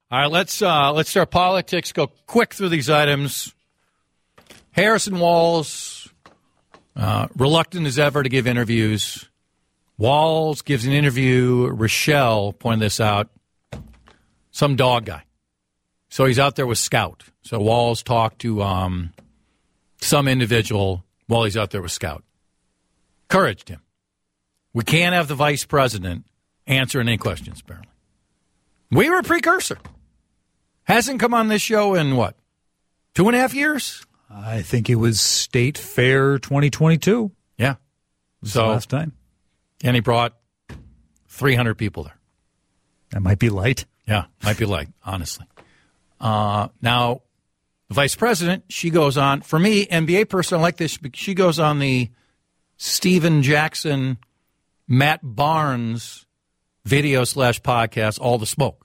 All right, let's start politics. Go quick through these items. Harrison Walls, reluctant as ever to give interviews. Walls gives an interview. Rochelle pointed this out. Some dog guy. So he's out there with Scout. So Walls talked to some individual while he's out there with Scout. Encouraged him. We can't have the vice president answering any questions, apparently. We were a precursor. Hasn't come on this show in, 2.5 years? I think it was State Fair 2022. Yeah. So last time. And he brought 300 people there. That might be light. Yeah, might be light, honestly. Now, the vice president, she goes on. For me, NBA person, I like this. She goes on the Steven Jackson, Matt Barnes video / podcast, All the Smoke.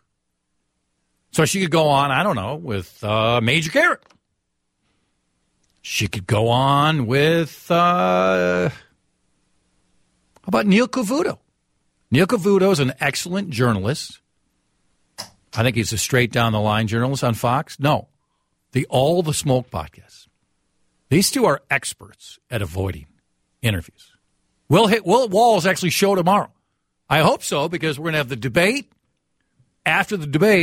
So she could go on, I don't know, with Major Garrett. She could go on with, how about Neil Cavuto? Neil Cavuto is an excellent journalist. I think he's a straight-down-the-line journalist on Fox. No, the All the Smoke podcast. These two are experts at avoiding interviews. Will Walls actually show tomorrow? I hope so, because we're going to have the debate after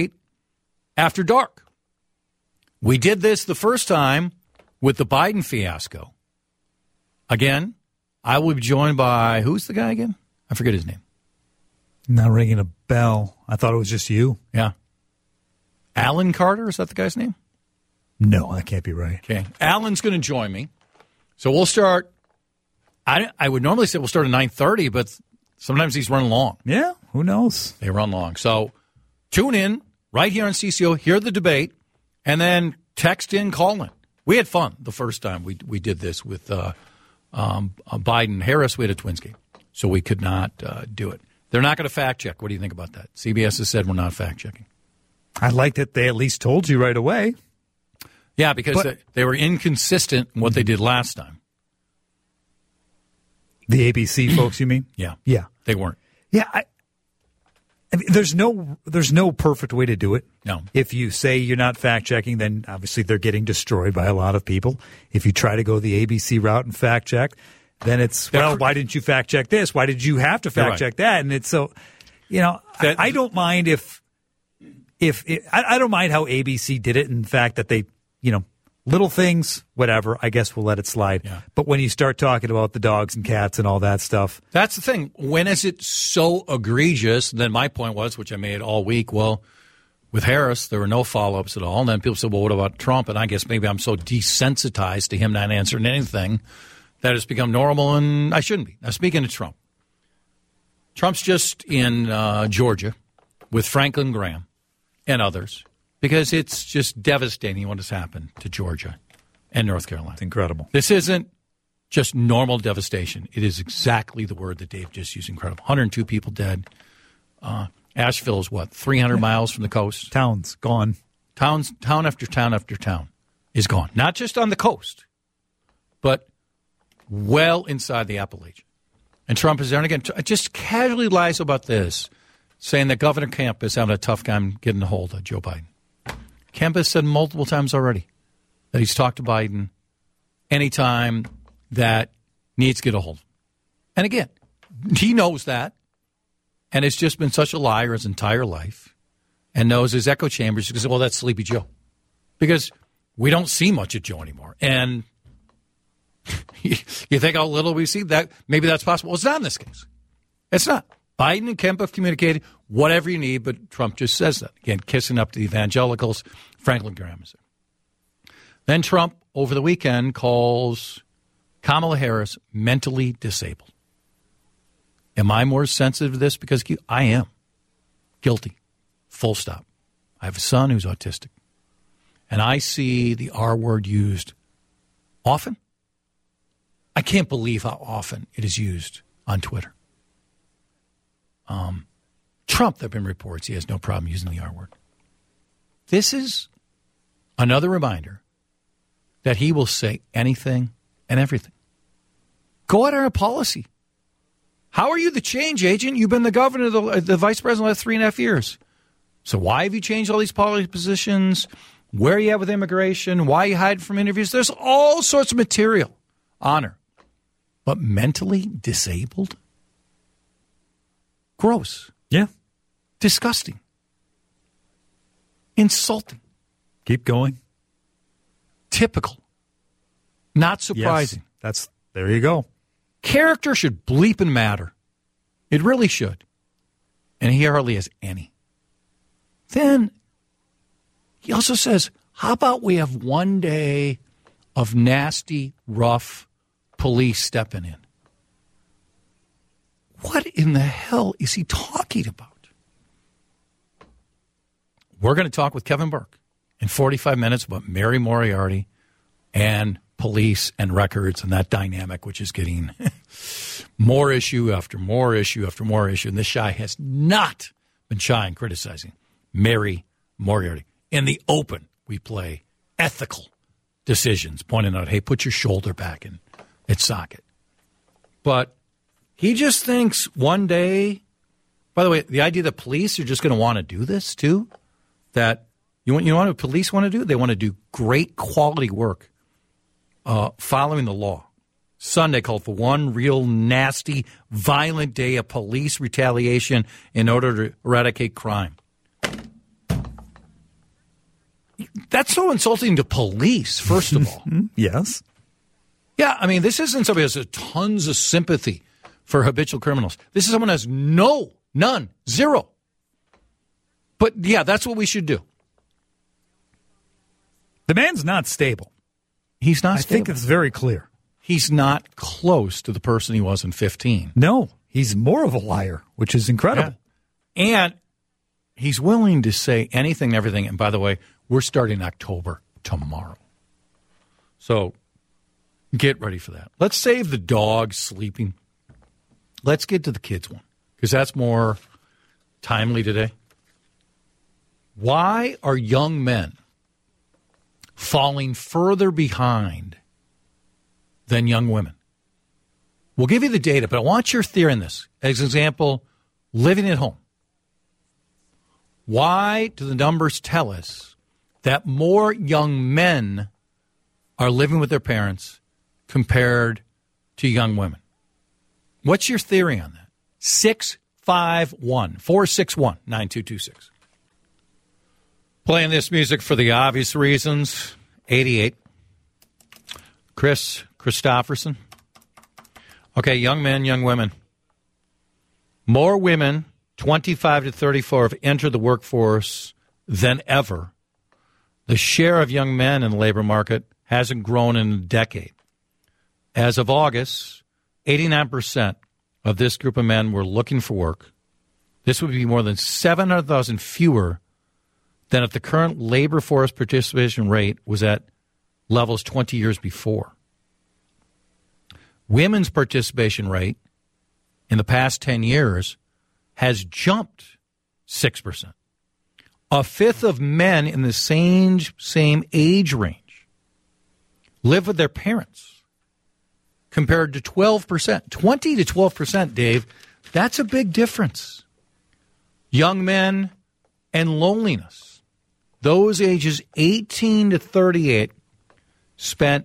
dark. We did this the first time with the Biden fiasco. Again, I will be joined by, who's the guy again? I forget his name. Not ringing a bell. I thought it was just you. Yeah. Alan Carter, is that the guy's name? No, that can't be right. Okay. Alan's going to join me. So we'll start, I would normally say we'll start at 9:30, but sometimes these run long. Yeah, who knows? They run long. So tune in right here on CCO, hear the debate, and then text in, call in. We had fun the first time we did this with Biden-Harris. We had a Twins game, so we could not do it. They're not going to fact check. What do you think about that? CBS has said we're not fact checking. I like that they at least told you right away. Yeah, because they were inconsistent in what they did last time. The ABC folks, you mean? Yeah. Yeah. They weren't. Yeah. I mean, there's no perfect way to do it. No. If you say you're not fact checking, then obviously they're getting destroyed by a lot of people. If you try to go the ABC route and fact check, then it's, why didn't you fact check this? Why did you have to fact check that? And it's so, I don't mind I don't mind how ABC did it. In fact, that they, little things, whatever, I guess we'll let it slide. Yeah. But when you start talking about the dogs and cats and all that stuff. That's the thing. When is it so egregious? Then my point was, which I made all week, well, with Harris, there were no follow-ups at all. And then people said, well, what about Trump? And I guess maybe I'm so desensitized to him not answering anything that it's become normal, and I shouldn't be. Now, speaking of Trump, Trump's just in Georgia with Franklin Graham and others because it's just devastating what has happened to Georgia and North Carolina. It's incredible. This isn't just normal devastation. It is exactly the word that Dave just used, incredible. 102 people dead. Asheville is 300 miles from the coast? Towns gone. Town after town after town is gone. Not just on the coast, but well inside the Appalachian. And Trump is there. And again, just casually lies about this, saying that Governor Kemp is having a tough time getting a hold of Joe Biden. Kemp has said multiple times already that he's talked to Biden anytime that needs to get a hold of him. And again, he knows that and has just been such a liar his entire life and knows his echo chambers because, well, that's Sleepy Joe. Because we don't see much of Joe anymore. And you think how little we see that? Maybe that's possible. Well, it's not in this case. It's not. Biden and Kemp have communicated whatever you need, but Trump just says that. Again, kissing up to the evangelicals. Franklin Graham is there. Then Trump, over the weekend, calls Kamala Harris mentally disabled. Am I more sensitive to this? Because I am. Guilty. Full stop. I have a son who's autistic. And I see the R word used often. I can't believe how often it is used on Twitter. Trump, there have been reports he has no problem using the R word. This is another reminder that he will say anything and everything. Go out on a policy. How are you the change agent? You've been the governor, the vice president the last 3.5 years. So why have you changed all these policy positions? Where are you at with immigration? Why are you hiding from interviews? There's all sorts of material on her. But mentally disabled? Gross. Yeah. Disgusting. Insulting. Keep going. Typical. Not surprising. Yes, there you go. Character should bleep and matter. It really should. And he hardly has any. Then he also says, how about we have one day of nasty, rough police stepping in? What in the hell is he talking about? We're going to talk with Kevin Burke in 45 minutes about Mary Moriarty and police and records and that dynamic, which is getting more issue after more issue after more issue. And this guy has not been shy in criticizing Mary Moriarty. In the open, we play ethical decisions, pointing out, hey, put your shoulder back in its socket. But he just thinks one day, by the way, the idea that police are just going to want to do this too, that you know what police want to do? They want to do great quality work following the law. Sunday called for one real nasty, violent day of police retaliation in order to eradicate crime. That's so insulting to police, first of all. Yes. Yeah, I mean, this isn't somebody who has tons of sympathy for habitual criminals. This is someone who has none, zero. But, yeah, that's what we should do. The man's not stable. He's not stable. I think it's very clear. He's not close to the person he was in 15. No, he's more of a liar, which is incredible. Yeah. And he's willing to say anything and everything. And, by the way, we're starting October tomorrow. So get ready for that. Let's save the dog sleeping. Let's get to the kids one, because that's more timely today. Why are young men falling further behind than young women? We'll give you the data, but I want your theory on this. As an example, living at home. Why do the numbers tell us that more young men are living with their parents compared to young women? What's your theory on that? 651-461-9226. Playing this music for the obvious reasons. 88. Chris Christopherson. Okay, young men, young women. More women, 25 to 34, have entered the workforce than ever. The share of young men in the labor market hasn't grown in a decade. As of August, 89% of this group of men were looking for work. This would be more than 700,000 fewer than if the current labor force participation rate was at levels 20 years before. Women's participation rate in the past 10 years has jumped 6%. A fifth of men in the same age range live with their parents, compared to 12%. 20 to 12%, Dave, that's a big difference. Young men and loneliness. Those ages 18 to 38 spent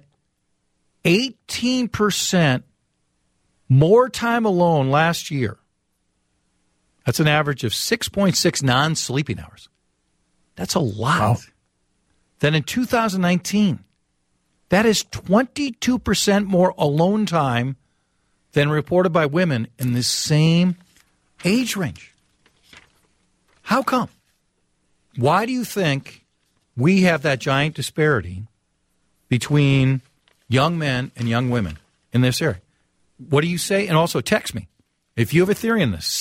18% more time alone last year. That's an average of 6.6 non-sleeping hours. That's a lot. Wow. Then in 2019, that is 22% more alone time than reported by women in the same age range. How come? Why do you think we have that giant disparity between young men and young women in this area? What do you say? And also text me if you have a theory on this,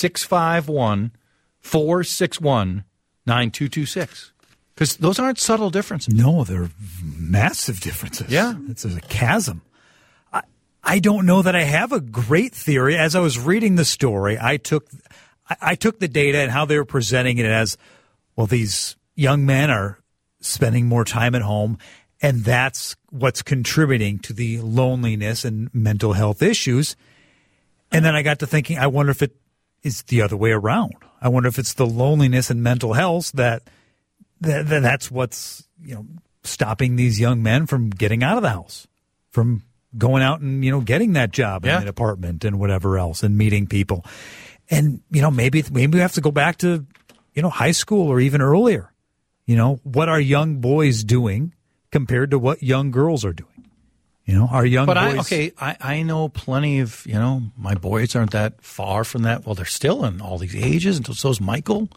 651-461-9226. Because those aren't subtle differences. No, they're massive differences. Yeah. It's a chasm. I don't know that I have a great theory. As I was reading the story, I took the data and how they were presenting it as, well, these young men are spending more time at home, and that's what's contributing to the loneliness and mental health issues. And then I got to thinking, I wonder if is the other way around. I wonder if it's the loneliness and mental health that's what's, stopping these young men from getting out of the house, from going out and, getting that job in an apartment and whatever else and meeting people. And, maybe we have to go back to, high school or even earlier. What are young boys doing compared to what young girls are doing? Our young boys. I know plenty of, my boys aren't that far from that. Well, they're still in all these ages, and so is Michael.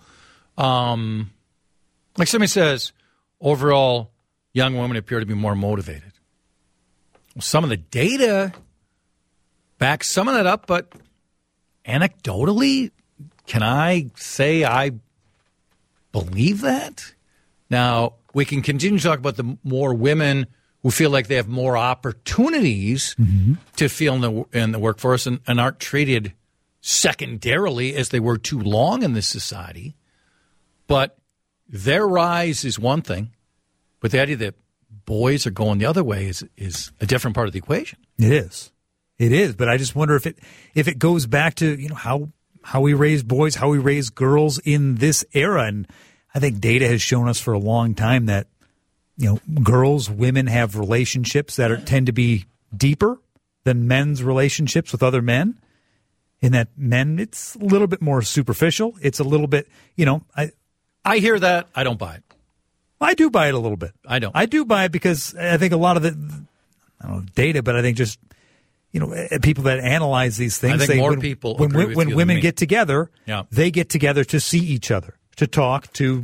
Like somebody says, overall, young women appear to be more motivated. Well, some of the data backs some of that up, but anecdotally, can I say I believe that? Now, we can continue to talk about the more women who feel like they have more opportunities to feel in the workforce and aren't treated secondarily as they were too long in this society. But their rise is one thing, but the idea that boys are going the other way is a different part of the equation. It is. But I just wonder if it goes back to how we raise boys, how we raise girls in this era. And I think data has shown us for a long time that women have relationships that tend to be deeper than men's relationships with other men. In that men, it's a little bit more superficial. It's a little bit, I hear that. I don't buy it. I do buy it a little bit. I don't. I do buy it because I think a lot of data, but I think just, people that analyze these things. I think more people when women get together, they get together to see each other, to talk, to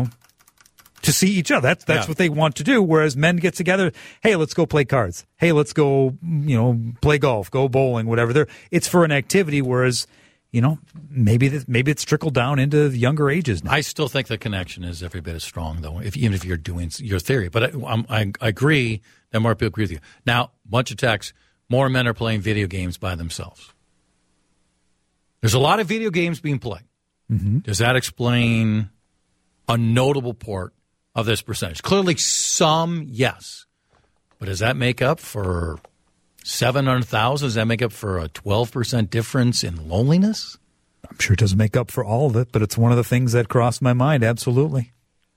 see each other. That's what they want to do. Whereas men get together, hey, let's go play cards. Hey, let's go, play golf, go bowling, whatever. It's for an activity. Whereas, maybe it's trickled down into the younger ages now. I still think the connection is every bit as strong, though, even if you're doing your theory. But I agree that more people agree with you. Now, bunch of texts. More men are playing video games by themselves. There's a lot of video games being played. Mm-hmm. Does that explain a notable part of this percentage? Clearly some, yes. But does that make up for 700,000? Does that make up for a 12% difference in loneliness? I'm sure it doesn't make up for all of it, but it's one of the things that crossed my mind, absolutely.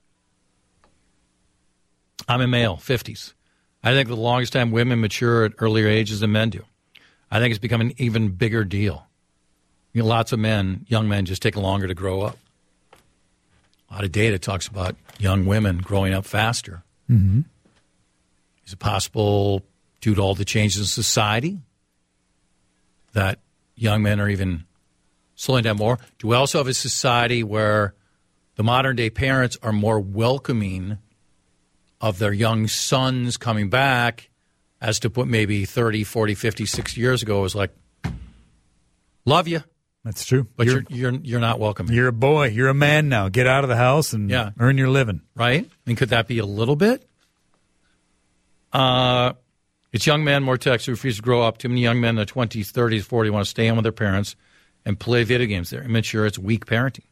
I'm a male, 50s. I think the longest time women mature at earlier ages than men do. I think it's become an even bigger deal. Lots of men, young men, just take longer to grow up. A lot of data talks about young women growing up faster. Mm-hmm. Is it possible, due to all the changes in society, that young men are even slowing down more? Do we also have a society where the modern-day parents are more welcoming of their young sons coming back as to put maybe 30, 40, 50, 60 years ago? It was like, love you. That's true. But you're not welcome. You're a boy. You're a man now. Get out of the house and earn your living. Right? And could that be a little bit? It's young men, more text, who refuse to grow up. Too many young men in their 20s, 30s, 40s want to stay in with their parents and play video games. They're immature. It's weak parenting.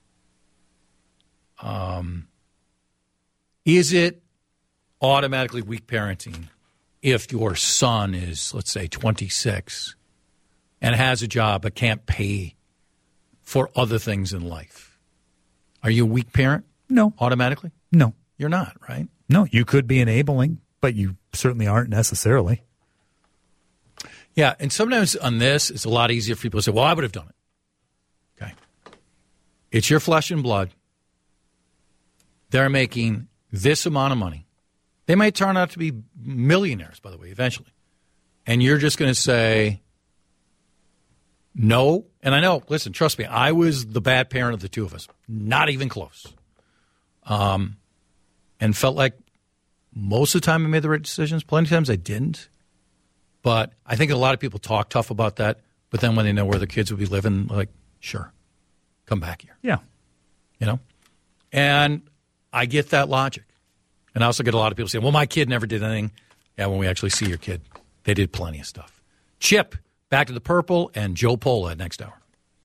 Is it automatically weak parenting if your son is, let's say, 26 and has a job but can't pay for other things in life? Are you a weak parent? No. Automatically? No. You're not, right? No, you could be enabling, but you certainly aren't necessarily. Yeah, and sometimes on this, it's a lot easier for people to say, well, I would have done it. Okay. It's your flesh and blood. They're making this amount of money. They might turn out to be millionaires, by the way, eventually. And you're just going to say no. And I know, listen, trust me, I was the bad parent of the two of us. Not even close. And felt like most of the time I made the right decisions. Plenty of times I didn't. But I think a lot of people talk tough about that. But then when they know where their kids would be living, like, sure, come back here. Yeah. And I get that logic. And I also get a lot of people saying, well, my kid never did anything. Yeah, when we actually see your kid, they did plenty of stuff. Chip, back to the purple, and Joe Pola next hour.